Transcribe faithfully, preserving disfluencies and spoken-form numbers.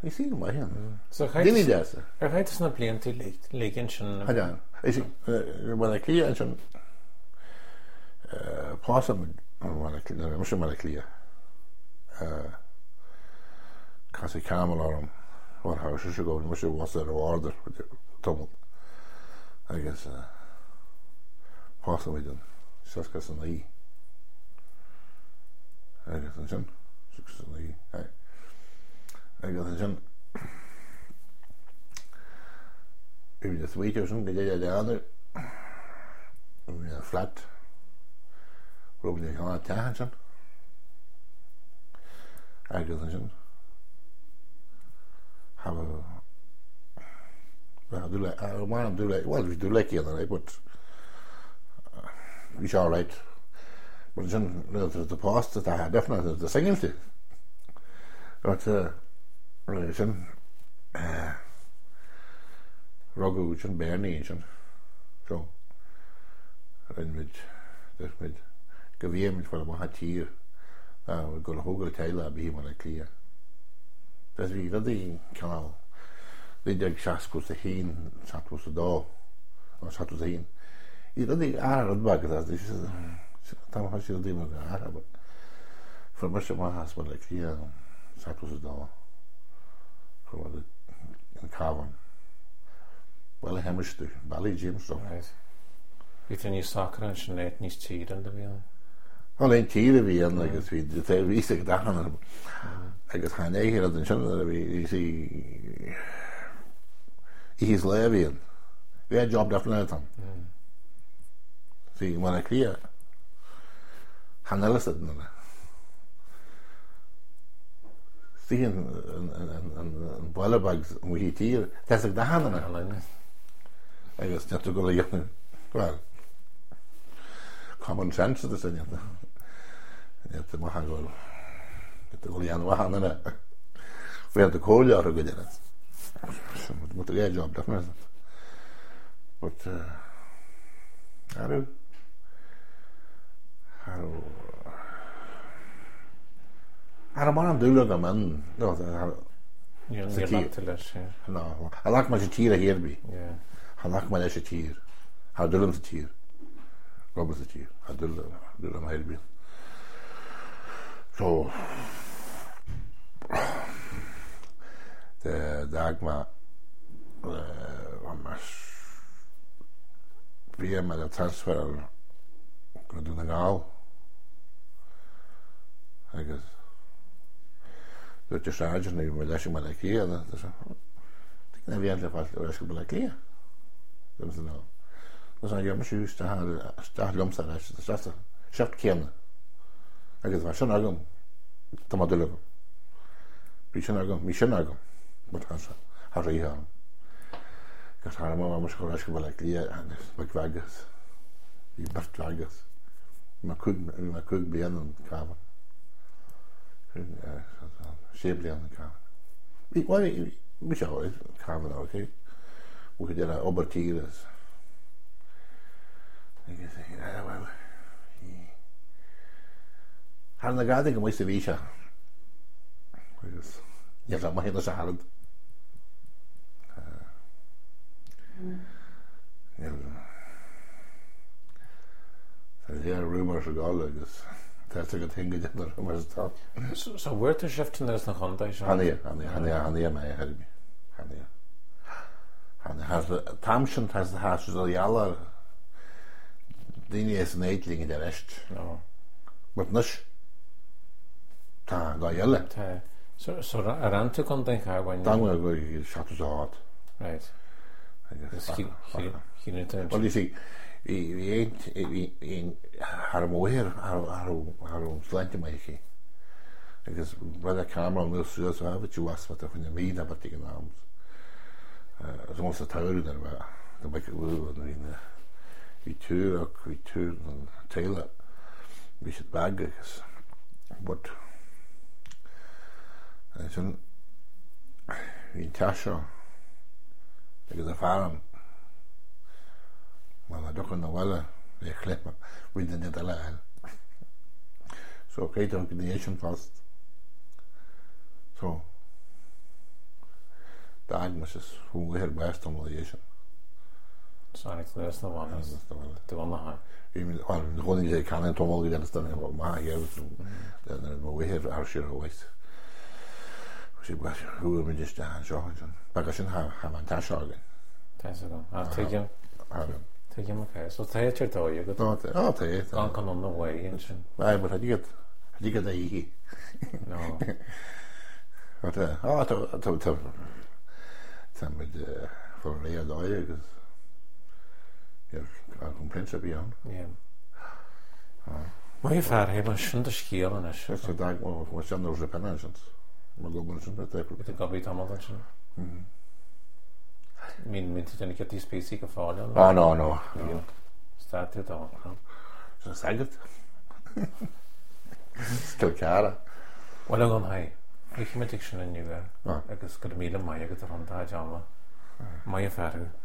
I see mai hen. So Dini dessa. Er heißt na blian til legen schon. Hadan. I see when I clear and schon eh possum when I clear, must when I clear. Eh Kasi camel or what how should go must was there order with the tumult. I guess uh possum with them. Så skal sådan lige. Jeg kan sådan. Så skal sådan lige. Nej. Jeg kan sådan. Jeg vil just wait sådan det der der andre. Vi er flat. Hvor bliver jeg at tage han sådan. Jeg kan sådan. Have Well, do like I want to do like well we do like the other but it's all right. But then the the past that I had definitely the singing to. But uh really then uh Rogu and Bernie and so and with that with geviem for the hat here. Uh we go to Hogel Taylor be him on a clear. That's really the canal. Det der chas på sig hen, satt på sig då, og satt på sig hen. I det er ret bagget, det er der har sig det med det her, men for mig så har jeg bare lige satt på sig då. For det en carbon. Well, how much do Bally James so. Right. Vi tænker saker og sådan et nis tid den der vi. Og en tid vi en like vi det er vi sig der han. Jeg kan han ikke hele den sådan vi se He's Levian. We had job after that time. Mm. See, when I clear, han ellers den der. See en en en en bollebags we hit here. That's the hand on. I guess that to go like well. Common sense det sådan ja. Ja, det må han gå. Det går igen hvad han er. For det kolde og det der. Så måtte jeg job der med. But uh, I do. How I don't want to do that man. No, that Ja, det er til det. no. I like my tire here be. Ja. I like my tire. How do them tire. Robert tire. I do do them here be. So the dagma uh on my via med transfer kan du nagal I guess det er charge når vi lader sig med kia det så det kan vi egentlig faktisk jeg skal blive kia det er sådan noget og så jeg måske just har start lomsa der så så skaft kerne I guess var sådan noget der må det løbe vi sådan noget vi sådan noget men altså har jeg her kan han må måske også skal blive kia han er vækket i vækket man kunne man kunne blive en krav ja så så bliver en krav vi var vi vi så er krav okay vi kan der obertires jeg kan sige ja well han der gader kan måske vise ja så må heller så har ja det er rumors og alles det er ikke ting det der rumors der Så så word to shift in there's noch andre så. Han er han er han er han er mig her vi han er han har tamschen has has så jalla det er sådan et linje der rest Ja. men næst ta går jalla Ta så så er han til kon den her when. dan må gå i chatte så hard Right. Det er helt helt well you see vi vi er vi en har mo her har har har slant mig ikke because brother camera nu så så har vi jo også hvad der med der på det navn eh så måste ta ud der var der var ikke ud og den vi tør og vi tør Taylor vi skal bagge but så vi tager det er farm man har doch noch alle jeg klipper with the net alene så okay då kan jeg schon fast så dag mas is hoe her best om die is. Sorry, there's no one. Dat is toch wel. The one that I mean, on the one is kan en tommel die dat dan wel maar hier dan dan we her arsje ooit. She was who we just down so. Maar als je ha ha man ta sorgen. That's it. I'll take him. Ha. Take him okay. So take your toe, you got. Dat oh te. Gone on the way and Maar maar had je het had je dat hier. no. Wat eh ah to to to. Sam met de voor Lea daai dus. Ja, kan complaints op jou. Yeah. Maar je vader heeft een schunde schiel en is. Dat is dag maar wat zijn er op pensions. Maar go maar zijn dat eigenlijk. Det går vi ta mot den. Mhm. Min min den ikke de spesifikke forhold. Ah no no. Start det då. Så sagt. Stil cara. Well on high. Ik met diction en nu. Ja. Ik is gonna meet my ik het rond daar jammer. Maar je vader